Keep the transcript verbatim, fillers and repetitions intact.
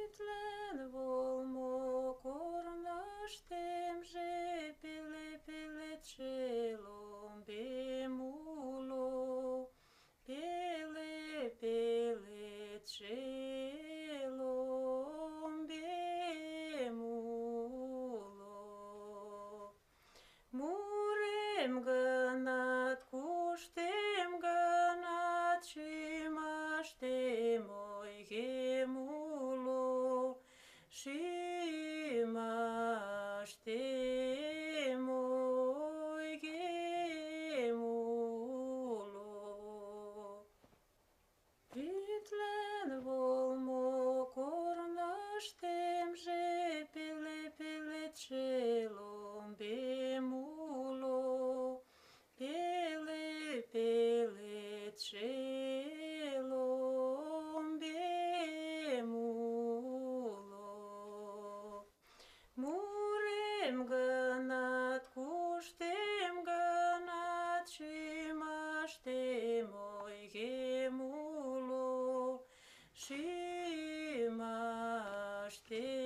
Pitlen volmo cornaștem je pele pele celom bemulo pele pele celom bemulo murem gănat cuștem gănat și maștem oi gemulo și maștem oi gemulo Pitlen volmo cornaștem je pele pele celom bemulo pele pele celom bemulo murem gănat cuștem gănat și maștem oi gemulo și maștem